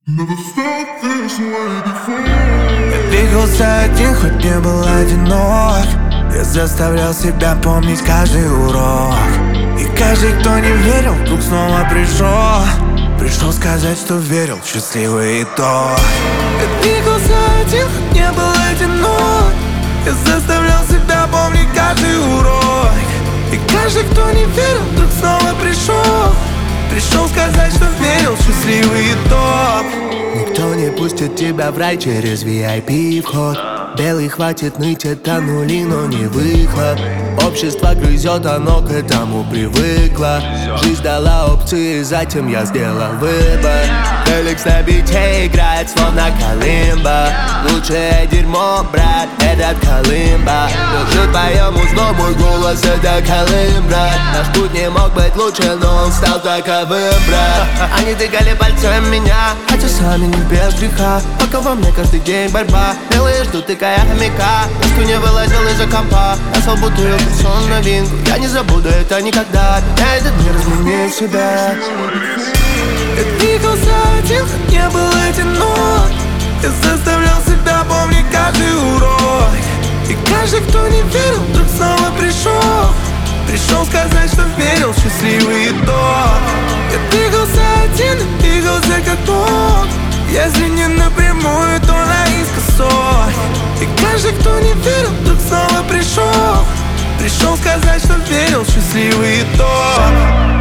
Я двигался один, хоть не был одинок. Я заставлял себя помнить каждый урок. И каждый, кто не верил, вдруг снова пришел сказать, что верил в счастливый итог. Я двигался один, хоть не был одинок. Я заставлял себя помнить каждый урок. И каждый, кто не верил, вдруг снова пришел сказать, что верил в счастливый итог. Никто не пустит тебя в рай через VIP вход. Белый хватит ныть, это нули, но не выхлоп. Общество грызет, оно к этому привыкло. Жизнь дала опции, затем я сделал выбор. Феликс на бите играет, словно Колымба. Лучшее дерьмо, брат, этот Колымба. Держит твоему зло, мой голос, это Колым, брат. Наш путь не мог быть лучше, но он стал таковым, брат. Они тыкали пальцем меня, хотя сами не без греха. Пока во мне каждый день борьба. Белые ждут, тыкая хомяка. Доску не вылазил из-за компа. Нашел бутылку, сон новинку. Я не забуду это никогда. Я этот мир изменил себя. Я двигался один, хоть не был одинок. Я заставлял себя помнить каждый урок. И каждый, кто не верил, вдруг снова пришел сказать, что верил в счастливый итог. Я двигался один и двигался как Бог. Если не напрямую, то наискосок. И каждый, кто не верил, вдруг снова пришел сказать, что верил в счастливый итог.